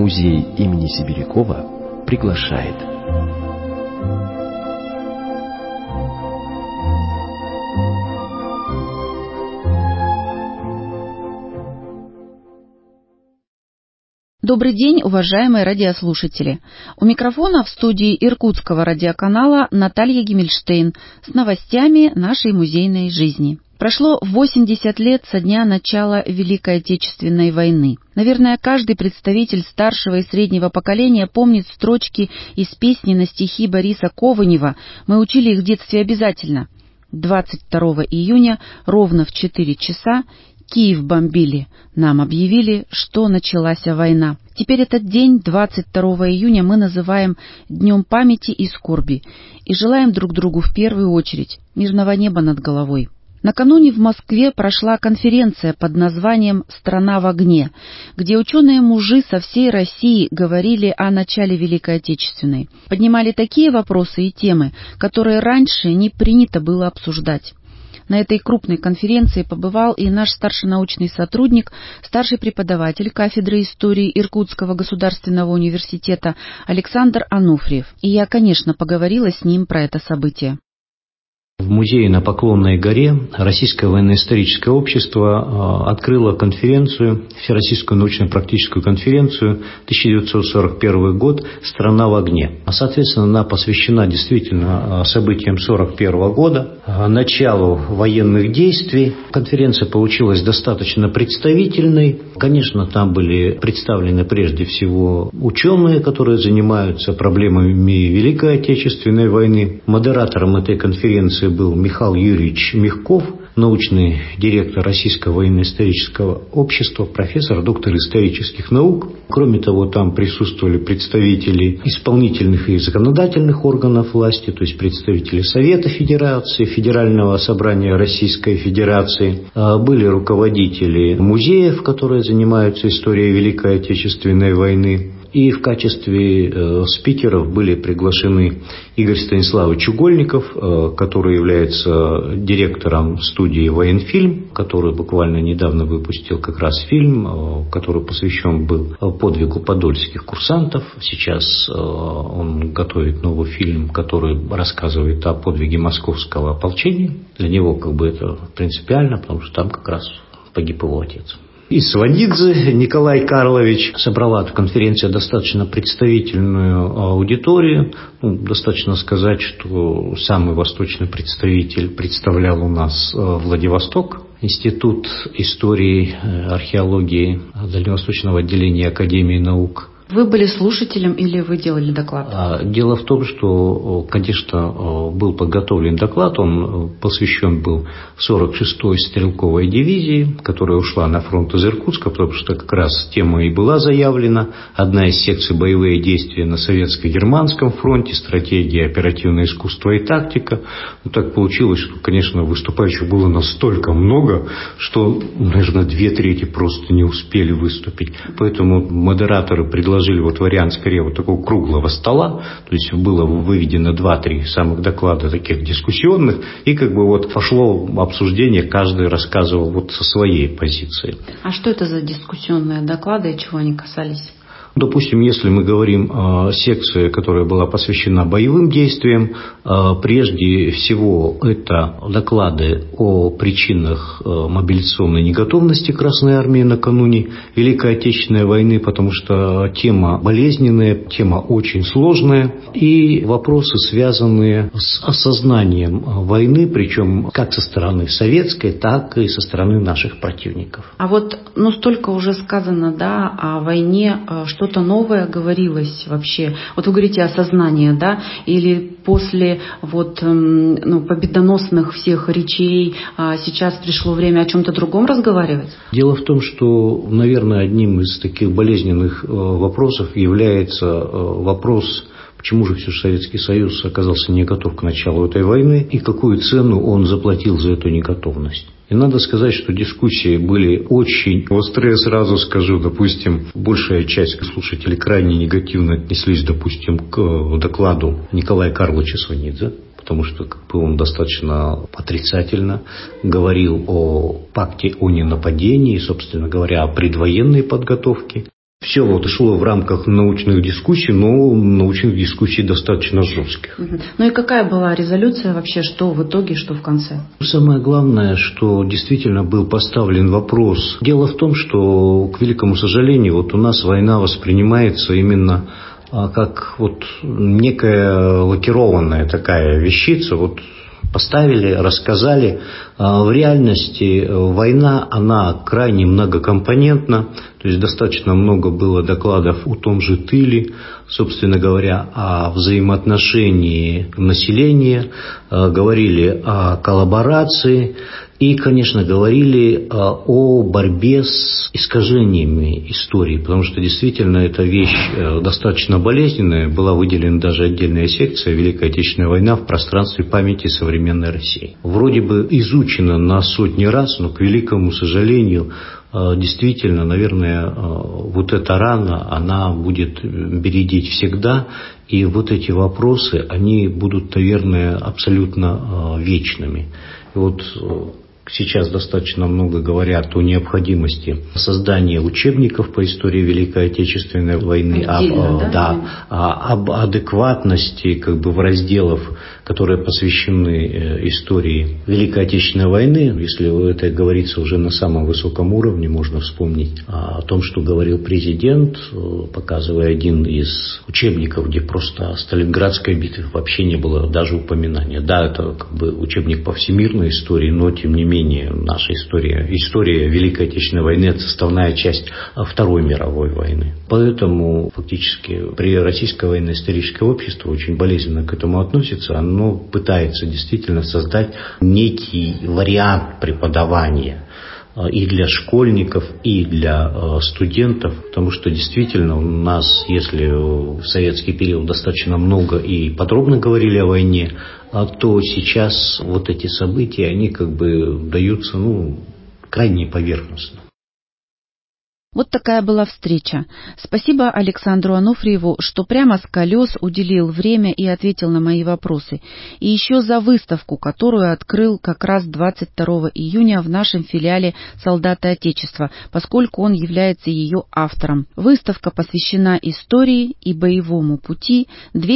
Музей имени Сибирякова приглашает. Добрый день, уважаемые радиослушатели! У микрофона в студии Иркутского радиоканала Наталья Гиммельштейн с новостями нашей музейной жизни. Прошло 80 лет со дня начала Великой Отечественной войны. Наверное, каждый представитель старшего и среднего поколения помнит строчки из песни на стихи Бориса Кованева. Мы учили их в детстве обязательно. 22 июня ровно в 4 часа Киев бомбили. Нам объявили, что началась война. Теперь этот день, 22 июня, мы называем Днем памяти и скорби и желаем друг другу в первую очередь мирного неба над головой. Накануне в Москве прошла конференция под названием «Страна в огне», где ученые-мужи со всей России говорили о начале Великой Отечественной, поднимали такие вопросы и темы, которые раньше не принято было обсуждать. На этой крупной конференции побывал и наш старший научный сотрудник, старший преподаватель кафедры истории Иркутского государственного университета Александр Ануфриев. И я, конечно, поговорила с ним про это событие. В музее на Поклонной горе Российское военно-историческое общество открыло конференцию, Всероссийскую научно-практическую конференцию 1941 год «Страна в огне». Соответственно, она посвящена действительно событиям 1941 года, началу военных действий. Конференция получилась достаточно представительной. Конечно, там были представлены прежде всего ученые, которые занимаются проблемами Великой Отечественной войны. Модератором этой конференции был Михаил Юрьевич Мягков, научный директор Российского военно-исторического общества, профессор, доктор исторических наук. Кроме того, там присутствовали представители исполнительных и законодательных органов власти, то есть представители Совета Федерации, Федерального собрания Российской Федерации. Были руководители музеев, которые занимаются историей Великой Отечественной войны. И в качестве спикеров были приглашены Игорь Станиславович Угольников, который является директором студии «Военфильм», который буквально недавно выпустил как раз фильм, который посвящен был подвигу подольских курсантов. Сейчас он готовит новый фильм, который рассказывает о подвиге московского ополчения. Для него это принципиально, потому что там как раз погиб его отец. И Сванидзе Николай Карлович. Собрала эта конференция достаточно представительную аудиторию. Достаточно сказать, что самый восточный представитель представлял у нас Владивосток, Институт истории, археологии Дальневосточного отделения Академии наук. Вы были слушателем или вы делали доклад? Дело в том, что, конечно, был подготовлен доклад, он посвящен был 46-й стрелковой дивизии, которая ушла на фронт из Иркутска, потому что как раз тема и была заявлена. Одна из секций боевые действия на советско-германском фронте, стратегия, оперативное искусство и тактика. Так получилось, что, конечно, выступающих было настолько много, что, наверное, 2/3 просто не успели выступить. Поэтому модераторы предложили вариант скорее такого круглого стола, то есть было выведено 2-3 самых доклада таких дискуссионных, и пошло обсуждение, каждый рассказывал со своей позиции. А что это за дискуссионные доклады и чего они касались? Допустим, если мы говорим о секции, которая была посвящена боевым действиям, прежде всего это доклады о причинах мобилизационной неготовности Красной Армии накануне Великой Отечественной войны, потому что тема болезненная, тема очень сложная, и вопросы, связанные с осознанием войны, причем как со стороны советской, так и со стороны наших противников. А столько уже сказано, о войне, что-то новое говорилось вообще? Вы говорите осознание, или после победоносных всех речей сейчас пришло время о чем-то другом разговаривать? Дело в том, что, наверное, одним из таких болезненных вопросов является вопрос, почему же все же Советский Союз оказался не готов к началу этой войны и какую цену он заплатил за эту неготовность. И надо сказать, что дискуссии были очень острые, сразу скажу. Допустим, большая часть слушателей крайне негативно отнеслись, допустим, к докладу Николая Карловича Сванидзе, потому что он достаточно отрицательно говорил о пакте о ненападении, собственно говоря, о предвоенной подготовке. Все вот шло в рамках научных дискуссий, но научных дискуссий достаточно жестких. Ну и какая была резолюция вообще, что в итоге, что в конце? Самое главное, что действительно был поставлен вопрос. Дело в том, что, к великому сожалению, вот у нас война воспринимается именно как вот некая лакированная такая вещица, вот поставили, рассказали. В реальности война, она крайне многокомпонентна, то есть достаточно много было докладов о том же тыле, собственно говоря, о взаимоотношении населения, говорили о коллаборации и, конечно, говорили о борьбе с искажениями истории, потому что действительно эта вещь достаточно болезненная, была выделена даже отдельная секция «Великая Отечественная война в пространстве памяти современной России». Вроде бы изучена на сотни раз, но, к великому сожалению, действительно, наверное, вот эта рана, она будет бередить всегда, и вот эти вопросы, они будут, наверное, абсолютно вечными. И вот сейчас достаточно много говорят о необходимости создания учебников по истории Великой Отечественной войны, об адекватности в разделах, которые посвящены истории Великой Отечественной войны. Если это говорится уже на самом высоком уровне, можно вспомнить о том, что говорил президент, показывая один из учебников, где просто о Сталинградской битве вообще не было даже упоминания. Да, это учебник по всемирной истории, но тем не менее наша история Великой Отечественной войны – это составная часть Второй мировой войны. Поэтому фактически при Российское военно-историческое общество очень болезненно к этому относится. Оно пытается действительно создать некий вариант преподавания и для школьников, и для студентов, потому что действительно у нас, если в советский период достаточно много и подробно говорили о войне, то сейчас вот эти события, они даются крайне поверхностно. Вот такая была встреча. Спасибо Александру Ануфриеву, что прямо с колес уделил время и ответил на мои вопросы. И еще за выставку, которую открыл как раз 22 июня в нашем филиале «Солдаты Отечества», поскольку он является ее автором. Выставка посвящена истории и боевому пути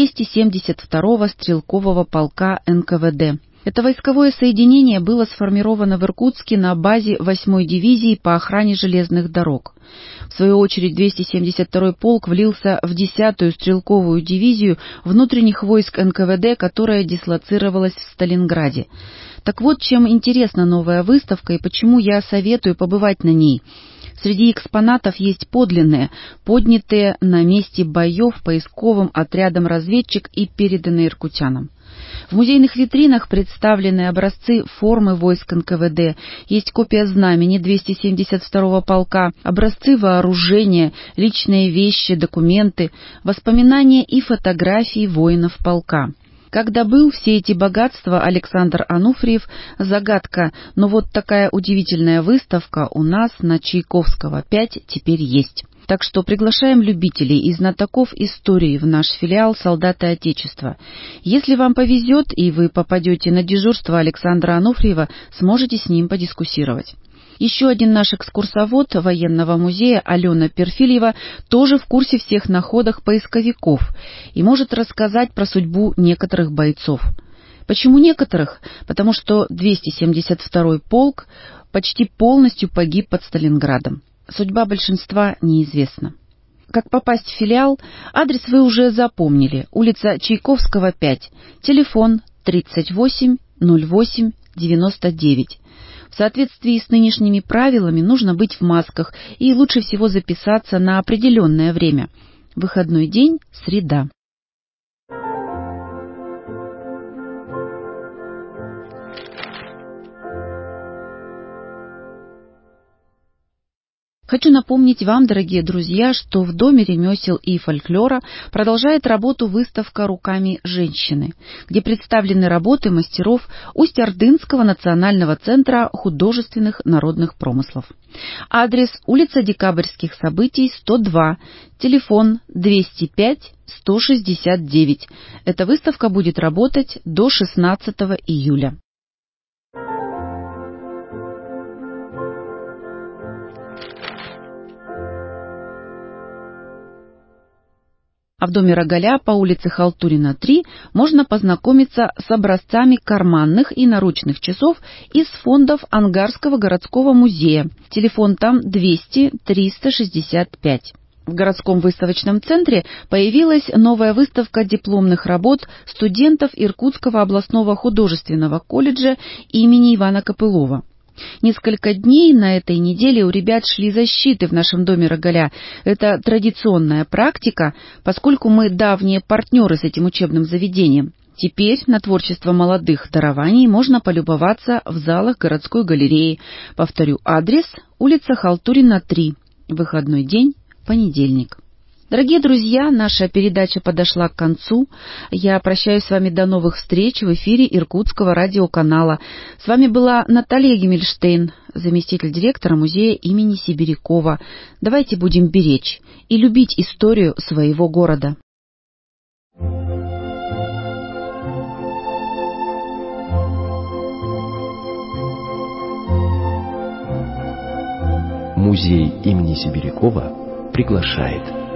272-го стрелкового полка НКВД. Это войсковое соединение было сформировано в Иркутске на базе 8-й дивизии по охране железных дорог. В свою очередь 272-й полк влился в 10-ю стрелковую дивизию внутренних войск НКВД, которая дислоцировалась в Сталинграде. Так вот, чем интересна новая выставка и почему я советую побывать на ней. Среди экспонатов есть подлинные, поднятые на месте боев поисковым отрядом разведчик и переданные иркутянам. В музейных витринах представлены образцы формы войск НКВД, есть копия знамени 272-го полка, образцы вооружения, личные вещи, документы, воспоминания и фотографии воинов полка. Как добыл все эти богатства Александр Ануфриев – загадка, но вот такая удивительная выставка у нас на Чайковского 5 теперь есть. Так что приглашаем любителей и знатоков истории в наш филиал «Солдаты Отечества». Если вам повезет и вы попадете на дежурство Александра Ануфриева, сможете с ним подискуссировать. Еще один наш экскурсовод военного музея Алена Перфильева тоже в курсе всех находок поисковиков и может рассказать про судьбу некоторых бойцов. Почему некоторых? Потому что 272-й полк почти полностью погиб под Сталинградом. Судьба большинства неизвестна. Как попасть в филиал? Адрес вы уже запомнили. Улица Чайковского, 5. Телефон 38 08 99. В соответствии с нынешними правилами нужно быть в масках и лучше всего записаться на определенное время. Выходной день – среда. Хочу напомнить вам, дорогие друзья, что в Доме ремесел и фольклора продолжает работу выставка «Руками женщины», где представлены работы мастеров Усть-Ордынского национального центра художественных народных промыслов. Адрес: улица Декабрьских событий, 102, телефон 205 169. Эта выставка будет работать до 16 июля. А в доме Рогаля по улице Халтурина, 3 можно познакомиться с образцами карманных и наручных часов из фондов Ангарского городского музея. Телефон там 200-365. В городском выставочном центре появилась новая выставка дипломных работ студентов Иркутского областного художественного колледжа имени Ивана Копылова. Несколько дней на этой неделе у ребят шли защиты в нашем доме Рогаля. Это традиционная практика, поскольку мы давние партнеры с этим учебным заведением. Теперь на творчество молодых дарований можно полюбоваться в залах городской галереи. Повторю адрес: улица Халтурина, 3. Выходной день, понедельник. Дорогие друзья, наша передача подошла к концу. Я прощаюсь с вами до новых встреч в эфире Иркутского радиоканала. С вами была Наталья Гимельштейн, заместитель директора музея имени Сибирякова. Давайте будем беречь и любить историю своего города. Музей имени Сибирякова приглашает.